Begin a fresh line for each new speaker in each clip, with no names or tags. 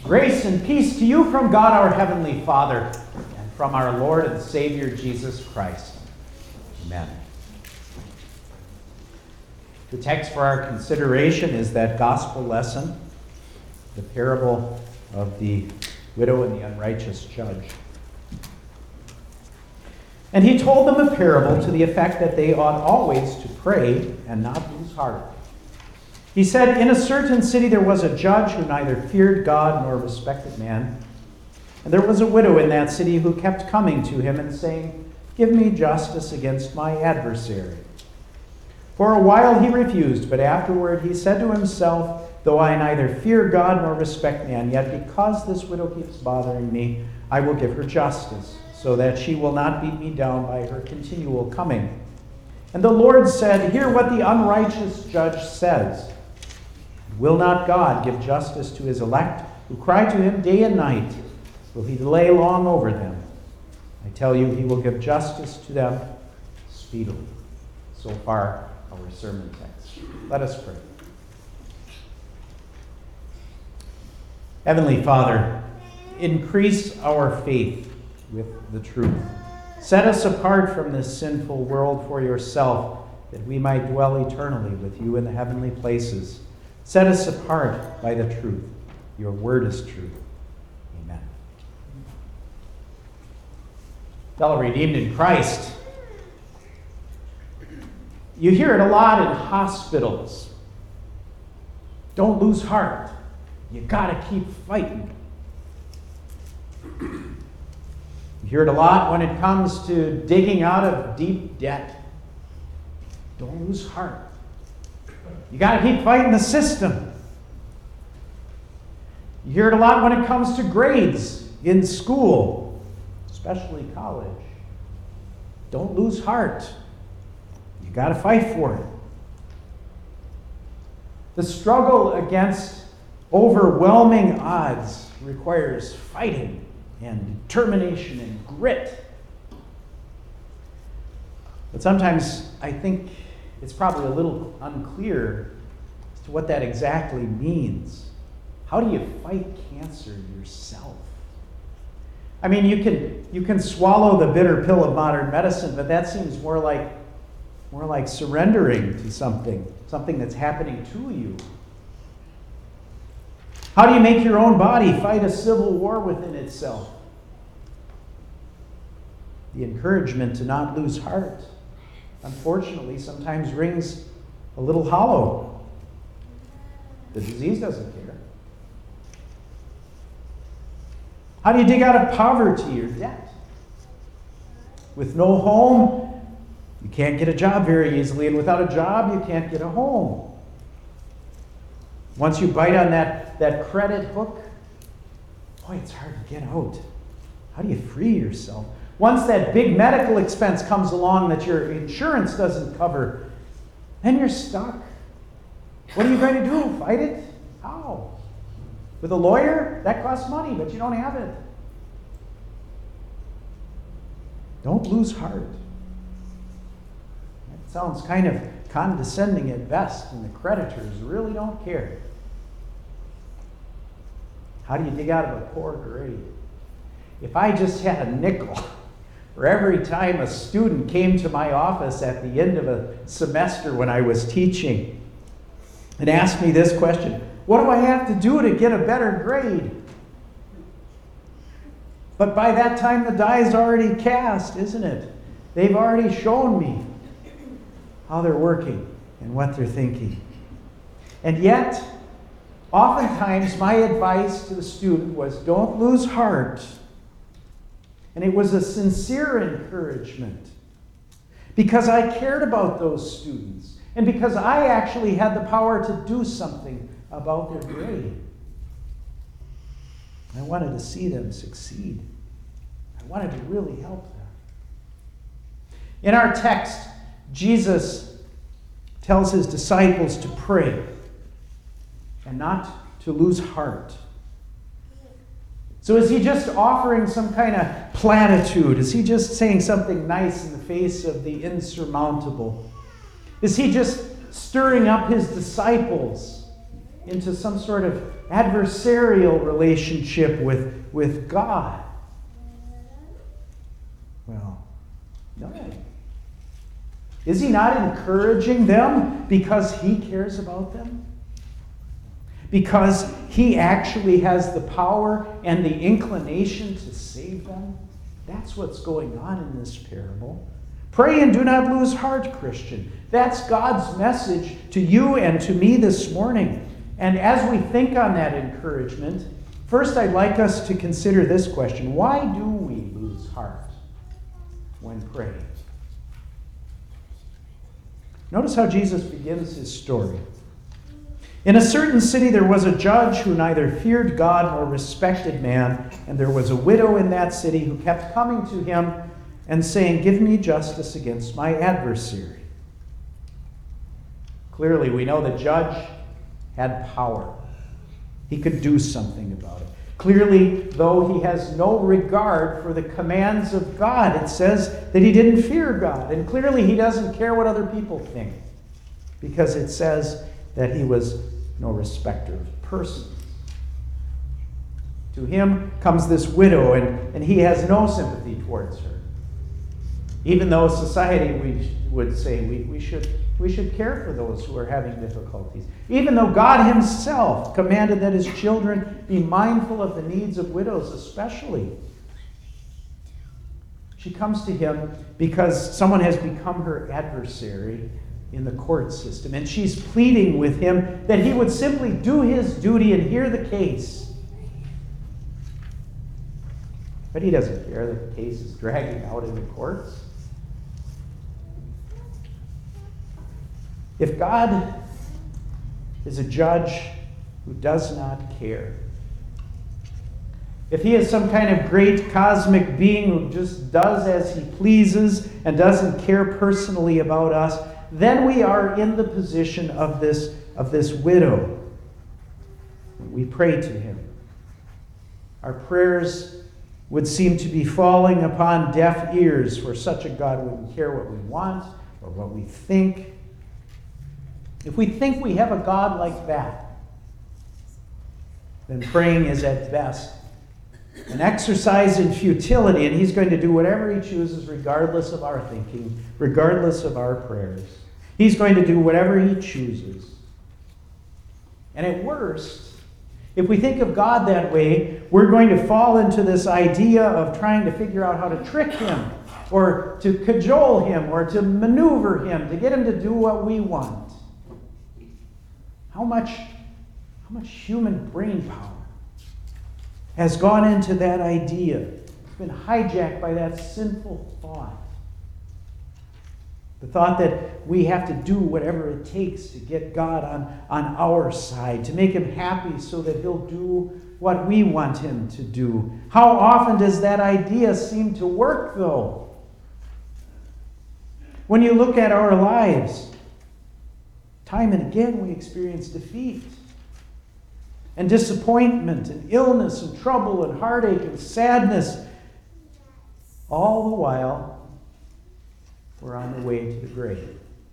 Grace and peace to you from God our Heavenly Father and from our Lord and Savior Jesus Christ. Amen. The text for our consideration is that gospel lesson, the parable of the widow and the unrighteous judge. And he told them a parable to the effect that they ought always to pray and not lose heart. He said, in a certain city there was a judge who neither feared God nor respected man. And there was a widow in that city who kept coming to him and saying, "Give me justice against my adversary." For a while he refused, but afterward he said to himself, "Though I neither fear God nor respect man, yet because this widow keeps bothering me, I will give her justice, so that she will not beat me down by her continual coming." And the Lord said, "Hear what the unrighteous judge says. Will not God give justice to his elect, who cry to him day and night? Will he delay long over them? I tell you, he will give justice to them speedily." So far, our sermon text. Let us pray. Heavenly Father, increase our faith with the truth. Set us apart from this sinful world for yourself, that we might dwell eternally with you in the heavenly places. Set us apart by the truth. Your word is truth. Amen. Fellow redeemed in Christ, you hear it a lot in hospitals. Don't lose heart. You got to keep fighting. You hear it a lot when it comes to digging out of deep debt. Don't lose heart. You got to keep fighting the system. You hear it a lot when it comes to grades in school, especially college. Don't lose heart. You got to fight for it. The struggle against overwhelming odds requires fighting and determination and grit. But sometimes I think it's probably a little unclear as to what that exactly means. How do you fight cancer yourself? I mean, you can swallow the bitter pill of modern medicine, but that seems more like surrendering to something that's happening to you. How do you make your own body fight a civil war within itself? The encouragement to not lose heart, unfortunately, sometimes rings a little hollow. The disease doesn't care. How do you dig out of poverty or debt? With no home, you can't get a job very easily, and without a job, you can't get a home. Once you bite on that credit hook, boy, it's hard to get out. How do you free yourself? Once that big medical expense comes along that your insurance doesn't cover, then you're stuck. What are you going to do? Fight it? How? With a lawyer? That costs money, but you don't have it. Don't lose heart. That sounds kind of condescending at best, and the creditors really don't care. How do you dig out of a poor grade? If I just had a nickel for every time a student came to my office at the end of a semester when I was teaching and asked me this question, what do I have to do to get a better grade? But by that time, the die is already cast, isn't it? They've already shown me how they're working and what they're thinking. And yet, oftentimes my advice to the student was, don't lose heart. And it was a sincere encouragement because I cared about those students and because I actually had the power to do something about their grade. I wanted to see them succeed. I wanted to really help them. In our text, Jesus tells his disciples to pray and not to lose heart. So is he just offering some kind of platitude? Is he just saying something nice in the face of the insurmountable? Is he just stirring up his disciples into some sort of adversarial relationship with God. Well, no. Is he not encouraging them because he cares about them? Because he actually has the power and the inclination to save them? That's what's going on in this parable. Pray and do not lose heart, Christian. That's God's message to you and to me this morning. And as we think on that encouragement, first I'd like us to consider this question. Why do we lose heart when praying? Notice how Jesus begins his story. In a certain city there was a judge who neither feared God nor respected man, and there was a widow in that city who kept coming to him and saying, "Give me justice against my adversary." Clearly, we know the judge had power. He could do something about it. Clearly, though he has no regard for the commands of God, it says that he didn't fear God. And clearly, he doesn't care what other people think, because it says that he was no respecter of persons. To him comes this widow, and he has no sympathy towards her. Even though society, we would say, we should care for those who are having difficulties. Even though God himself commanded that his children be mindful of the needs of widows especially. She comes to him because someone has become her adversary in the court system. And she's pleading with him that he would simply do his duty and hear the case. But he doesn't care that the case is dragging out in the courts. If God is a judge who does not care, if he is some kind of great cosmic being who just does as he pleases and doesn't care personally about us, then we are in the position of this widow. We pray to him. Our prayers would seem to be falling upon deaf ears, for such a God wouldn't care what we want or what we think. If we think we have a God like that, then praying is at best an exercise in futility, and he's going to do whatever he chooses regardless of our thinking, regardless of our prayers. He's going to do whatever he chooses. And at worst, if we think of God that way, we're going to fall into this idea of trying to figure out how to trick him, or to cajole him, or to maneuver him, to get him to do what we want. How much human brain power has gone into that idea? It's been hijacked by that sinful thought. The thought that we have to do whatever it takes to get God on our side, to make him happy so that he'll do what we want him to do. How often does that idea seem to work, though? When you look at our lives, time and again we experience defeat and disappointment and illness and trouble and heartache and sadness. All the while, we're on the way to the grave.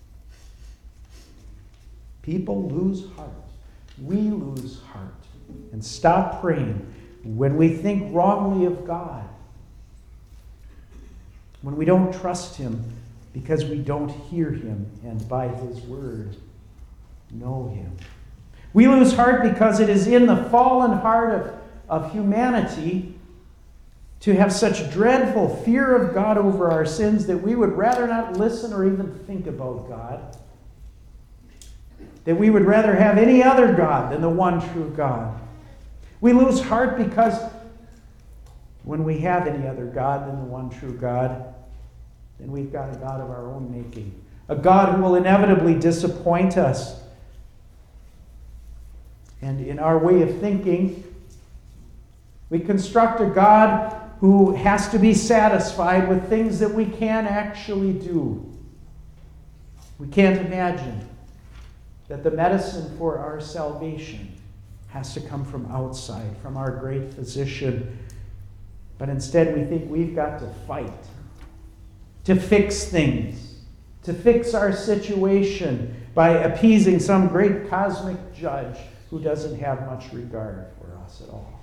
People lose heart. We lose heart and stop praying when we think wrongly of God. When we don't trust him because we don't hear him and by his word know him. We lose heart because it is in the fallen heart of humanity to have such dreadful fear of God over our sins that we would rather not listen or even think about God. That we would rather have any other God than the one true God. We lose heart because when we have any other God than the one true God, then we've got a God of our own making. A God who will inevitably disappoint us. And in our way of thinking, we construct a God who has to be satisfied with things that we can't actually do. We can't imagine that the medicine for our salvation has to come from outside, from our great physician. But instead we think we've got to fight, to fix things, to fix our situation by appeasing some great cosmic judge who doesn't have much regard for us at all.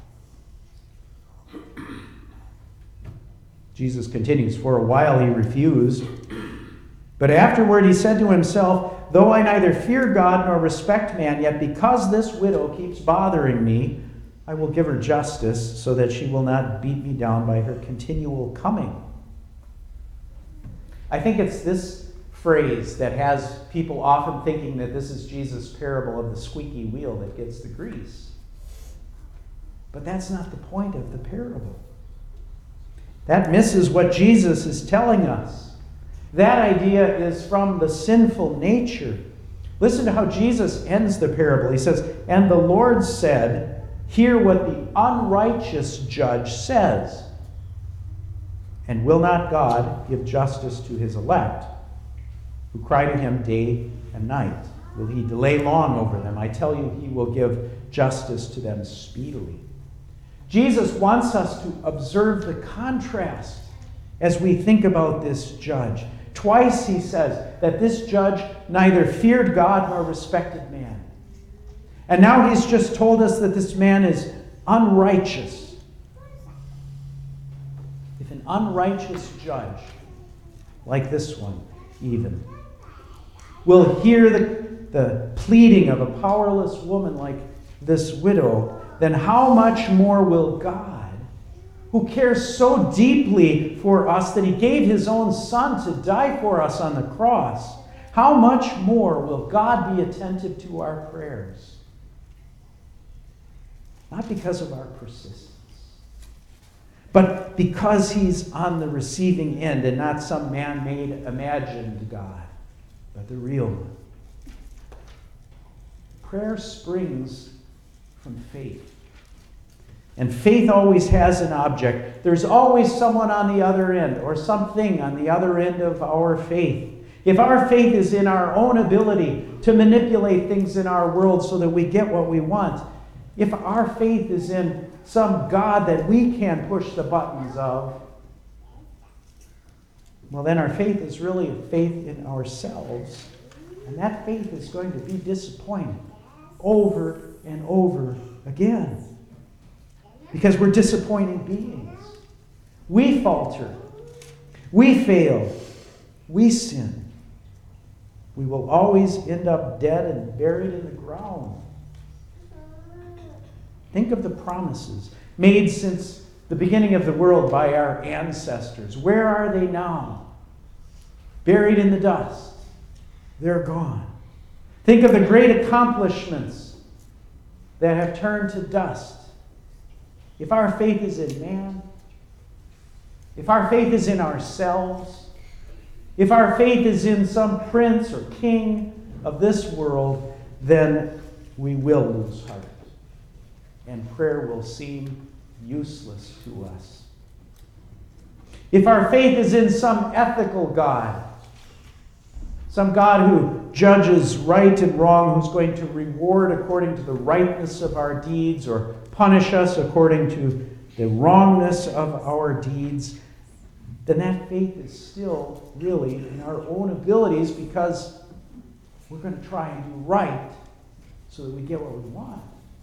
Jesus continues, "For a while he refused, but afterward he said to himself, 'Though I neither fear God nor respect man, yet because this widow keeps bothering me, I will give her justice so that she will not beat me down by her continual coming.'" I think it's this phrase that has people often thinking that this is Jesus' parable of the squeaky wheel that gets the grease. But that's not the point of the parable. That misses what Jesus is telling us. That idea is from the sinful nature. Listen to how Jesus ends the parable. He says, "And the Lord said, 'Hear what the unrighteous judge says. And will not God give justice to his elect, who cry to him day and night? Will he delay long over them? I tell you, he will give justice to them speedily.'" Jesus wants us to observe the contrast as we think about this judge. Twice he says that this judge neither feared God nor respected man. And now he's just told us that this man is unrighteous. If an unrighteous judge, like this one even, will hear the pleading of a powerless woman like this widow, then how much more will God, who cares so deeply for us that he gave his own Son to die for us on the cross, how much more will God be attentive to our prayers? Not because of our persistence, but because he's on the receiving end and not some man-made, imagined God, but the real one. Prayer springs from faith. And faith always has an object. There's always someone on the other end or something on the other end of our faith. If our faith is in our own ability to manipulate things in our world so that we get what we want, if our faith is in some God that we can push the buttons of, well, then our faith is really a faith in ourselves. And that faith is going to be disappointed over and over again. Because we're disappointing beings. We falter. We fail. We sin. We will always end up dead and buried in the ground. Think of the promises made since the beginning of the world by our ancestors. Where are they now? Buried in the dust. They're gone. Think of the great accomplishments that have turned to dust. If our faith is in man, if our faith is in ourselves, if our faith is in some prince or king of this world, then we will lose heart. And prayer will seem useless to us. If our faith is in some ethical God, some God who judges right and wrong, who's going to reward according to the rightness of our deeds or punish us according to the wrongness of our deeds, then that faith is still really in our own abilities because we're going to try and do right so that we get what we want.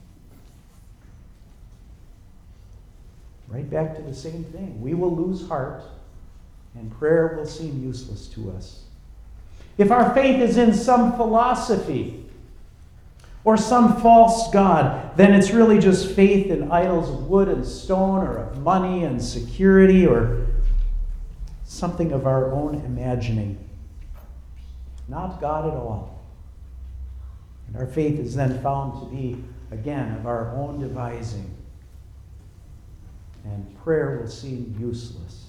Right back to the same thing. We will lose heart and prayer will seem useless to us. If our faith is in some philosophy or some false god, then it's really just faith in idols of wood and stone or of money and security or something of our own imagining. Not God at all. And our faith is then found to be, again, of our own devising. And prayer will seem useless.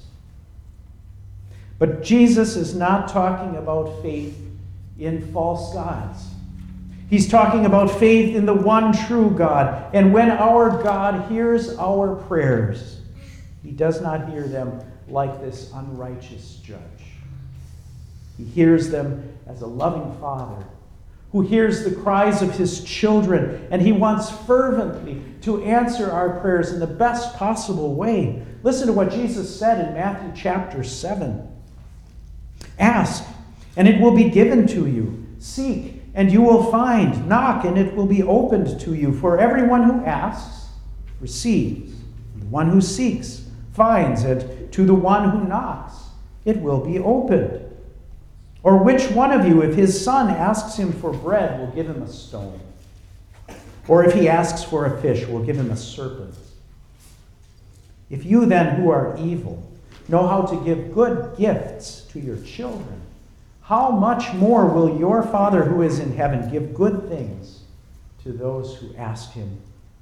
But Jesus is not talking about faith in false gods. He's talking about faith in the one true God. And when our God hears our prayers, he does not hear them like this unrighteous judge. He hears them as a loving father who hears the cries of his children, and he wants fervently to answer our prayers in the best possible way. Listen to what Jesus said in Matthew chapter 7. Ask, and it will be given to you. Seek, and you will find. Knock, and it will be opened to you. For everyone who asks receives. The one who seeks finds. And to the one who knocks, it will be opened. Or which one of you, if his son asks him for bread, will give him a stone? Or if he asks for a fish, will give him a serpent? If you then, who are evil, know how to give good gifts to your children, how much more will your Father who is in heaven give good things to those who ask him?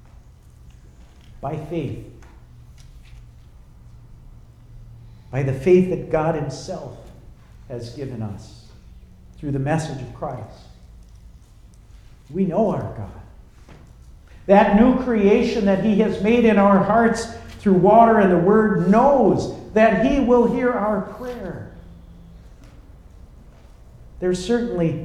By faith. By the faith that God himself has given us through the message of Christ. We know our God. That new creation that he has made in our hearts through water and the word knows that he will hear our prayer. There's certainty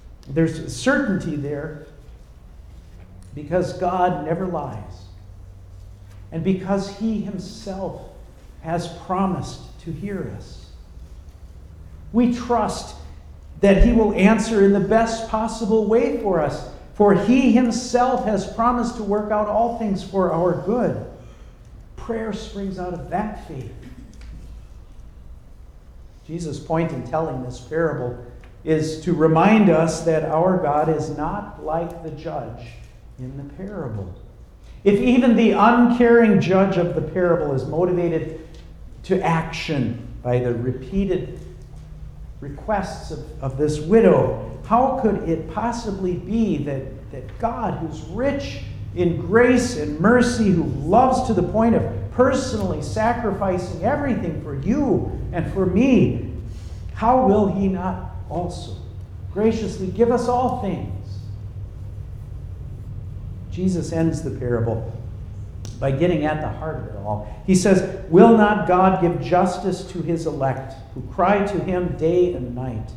there because God never lies. And because he himself has promised to hear us. We trust that he will answer in the best possible way for us, for he himself has promised to work out all things for our good. Prayer springs out of that faith. Jesus' point in telling this parable is to remind us that our God is not like the judge in the parable. If even the uncaring judge of the parable is motivated to action by the repeated requests of this widow, how could it possibly be that God, who's rich in grace and mercy, who loves to the point of personally sacrificing everything for you and for me, how will he not also graciously give us all things? Jesus ends the parable by getting at the heart of it all. He says, will not God give justice to his elect who cry to him day and night?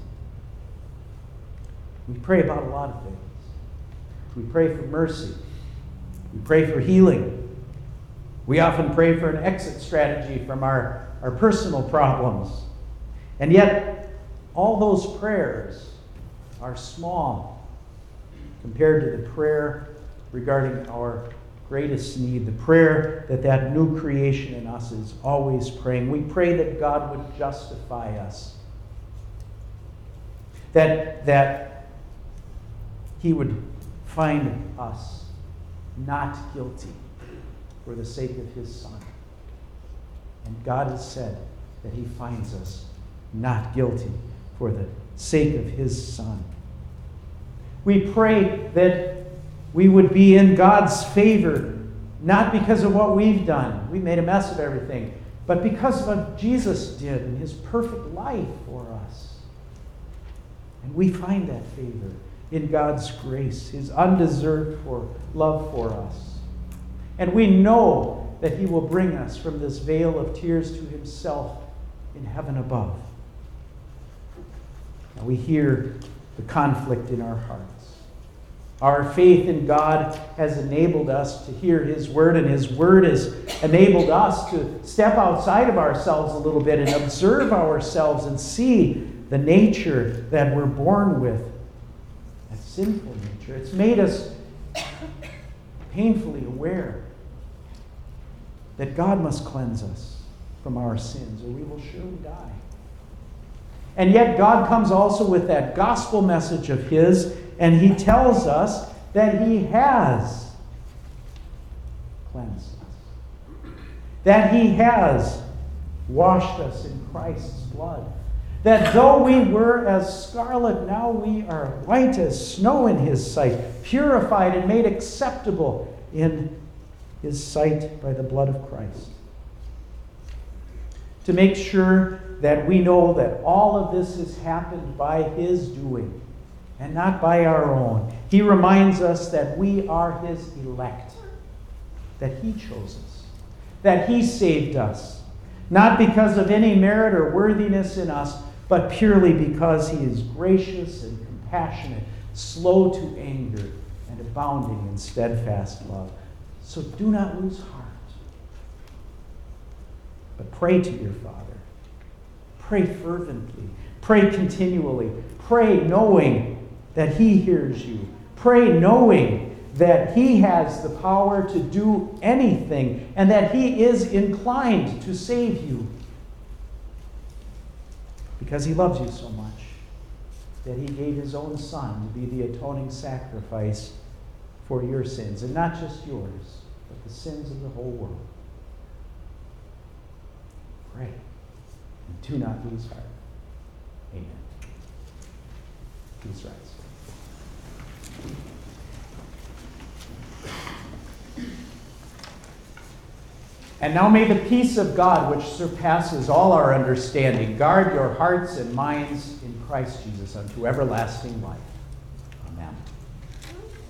We pray about a lot of things. We pray for mercy. We pray for healing. We often pray for an exit strategy from our personal problems. And yet, all those prayers are small compared to the prayer regarding our greatest need, the prayer that new creation in us is always praying. We pray that God would justify us, that he would find us not guilty for the sake of his Son. And God has said that he finds us not guilty for the sake of his Son. We pray that we would be in God's favor, not because of what we've done. We made a mess of everything. But because of what Jesus did in his perfect life for us. And we find that favor in God's grace, his undeserved love for us. And we know that he will bring us from this vale of tears to himself in heaven above. Now we hear the conflict in our hearts. Our faith in God has enabled us to hear his word, and his word has enabled us to step outside of ourselves a little bit and observe ourselves and see the nature that we're born with, that sinful nature. It's made us painfully aware that God must cleanse us from our sins, or we will surely die. And yet God comes also with that gospel message of his, and he tells us that he has cleansed us. That he has washed us in Christ's blood. That though we were as scarlet, now we are white as snow in his sight, purified and made acceptable in his sight by the blood of Christ. To make sure that we know that all of this has happened by his doing and not by our own, he reminds us that we are his elect, that he chose us, that he saved us, not because of any merit or worthiness in us, but purely because he is gracious and compassionate, slow to anger, and abounding in steadfast love. So do not lose heart, but pray to your Father. Pray fervently. Pray continually. Pray knowing that He hears you. Pray knowing that He has the power to do anything and that He is inclined to save you. Because He loves you so much that He gave His own Son to be the atoning sacrifice for your sins, and not just yours, but the sins of the whole world. Pray, and do not lose heart. Amen. Please rise. And now may the peace of God, which surpasses all our understanding, guard your hearts and minds in Christ Jesus unto everlasting life. Amen.